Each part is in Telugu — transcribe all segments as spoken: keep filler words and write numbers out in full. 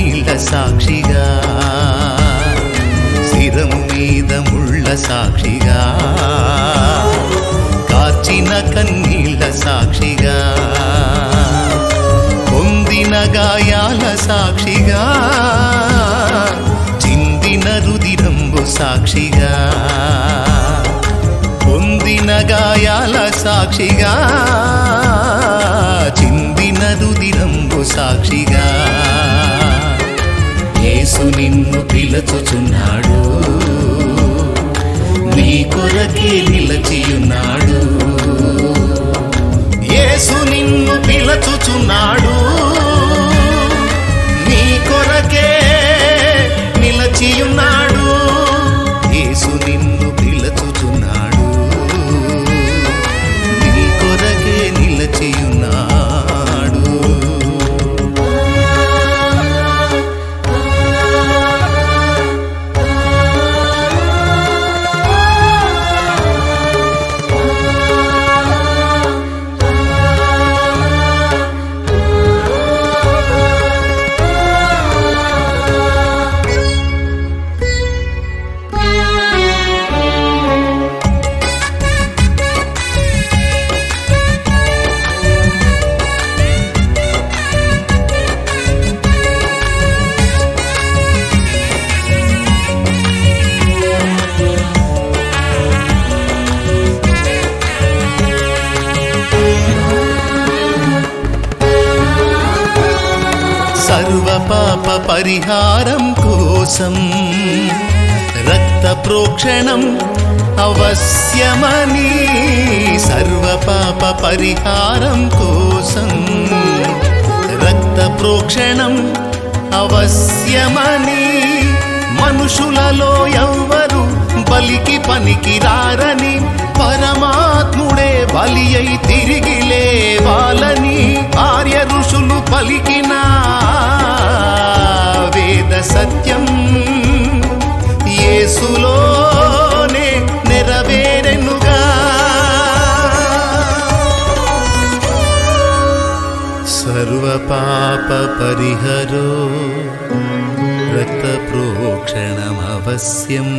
కన్నీళ్ళ సాక్షిగా, శిరము మీద ముళ్ళ సాక్షిగా, కార్చిన కన్నీళ్ళ సాక్షిగా, పొందిన గాయాల సాక్షిగా, చిందిన రుదిరంబు సాక్షిగా, పొందిన గాయాల సాక్షిగా, చిందిన రుదిరంబు సాక్షిగా, యేసు నిన్ను పిలుచుచున్నాడు, నీ కొరకే నిలచియున్నాడు. యేసు నిన్ను పిలుచుచున్నాడు, నీ కొరకే నిలచియున్నాడు. యేసు నిన్ను పిలుచుచున్నాడు, నీ కొరకే నిలచియున్నాడు. సర్వ పాప పరిహారం కోసం రక్త ప్రోక్షణం అవశ్యమని, సర్వ పాప పరిహారం కోసం రక్త ప్రోక్షణం అవశ్యమని, మనుషులలో ఎవ్వరు బలికి పనికి రారని, పరమాత్ముడే బలి అయి తిరిగి లేవాలని ఆర్య ఋషులు పలికిన వేద సత్యం యేసులోనే నెరవేరెనుగా. సర్వ పాప పరిహరో రక్త ప్రోక్షణమవశ్యం,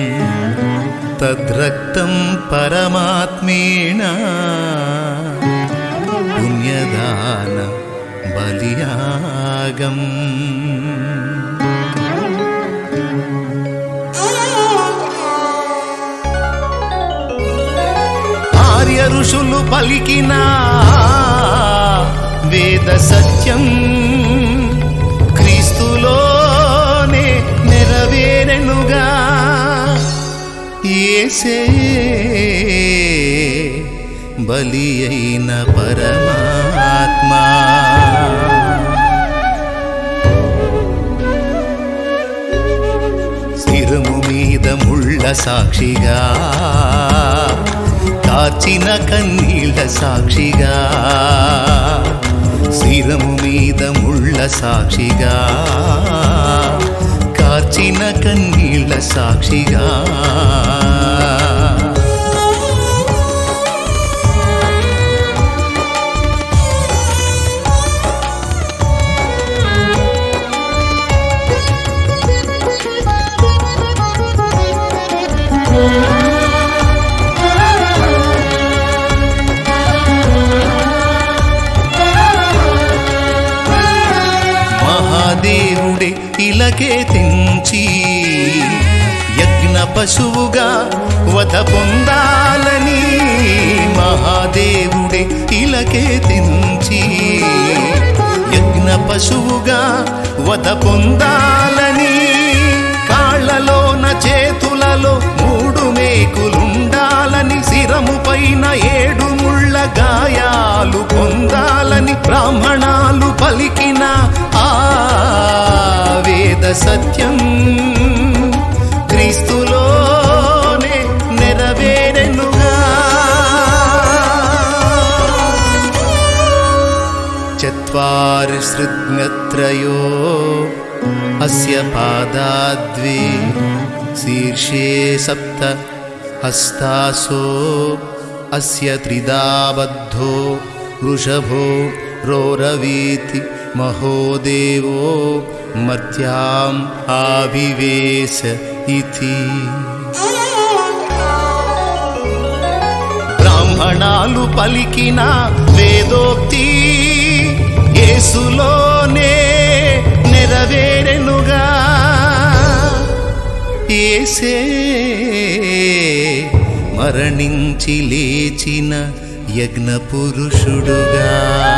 తద్రక్తం పరమాత్మేణ పుణ్యదాన బలియాగం. ఆర్య ఋషులు పలికిన వేద సత్యం క్రీస్తులోనే నెరవేరెనుగా. యేసే బలి అయిన పరమాత్మా, శిరము మీద ముళ్ళ సాక్షిగా, కార్చిన కన్నీళ్ళ సాక్షిగా, శిరము మీద ముళ్ళ సాక్షిగా, కార్చిన కన్నీళ్ళ సాక్షిగా. మహాదేవుడే ఇలకే తెంచి యజ్ఞ పశువుగా వధ పొందాలని, మహాదేవుడే ఇలకే తెంచి యజ్ఞ పశువుగా వధ పొందాలని, కాళ్లలోన చేతులలో మూడు మేకులుండాలని, శిరము పైన ఏడు ముళ్ళ గాయాలు పొందాలని బ్రాహ్మణాలు పలికిన ఆ వేద సత్యం క్రీస్తులోనే నెరవేరెనుగా. చత్వారి శృంగత్రయో అస్య పాదాద్వే, శీర్షే సప్త హస్తాసో అస్య త్రిదాబద్ధో వృషభో రోరవీతి మహోదేవో మర్త్యాం ఆవివేశ ఇతి. బ్రాహ్మణాలు పలికిన వేదోక్తి యేసులోనే నెరవేరెనుగా. యేసే మరణించి లేచిన యజ్ఞ పురుషుడుగా.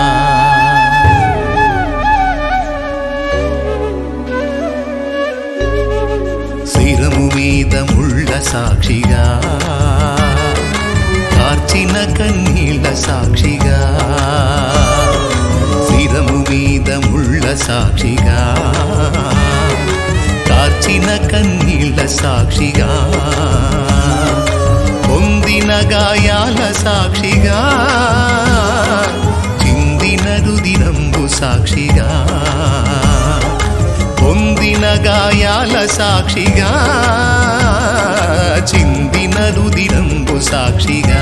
శిరము మీద ముళ్ళ సాక్షిగా, కార్చిన కన్నీళ్ళ సాక్షిగా. శిరము మీద ముళ్ళ సాక్షిగా, కార్చిన కన్నీళ్ళ సాక్షిగా. పొందిన గాయాల సాక్షిగా, చిందిన రుదిరంబు సాక్షిగా. పొందిన గాయాల సాక్షిగా, చిందిన రుదిరంబు సాక్షిగా.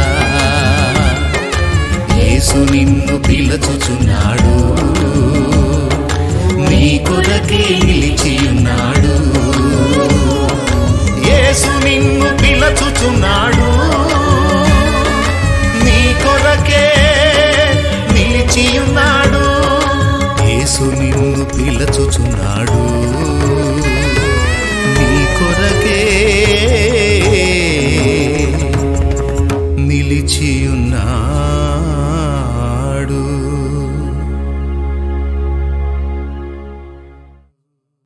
యేసు నిన్ను పిలుచుచున్నాడు, నీ కొరకే నిలిచియున్నాడు. యేసు నిన్ను పిలుచుచున్నాడు, నీ కొరకే నిలిచియున్నాడు. యేసు నిన్ను పిలుచుచున్నాడు.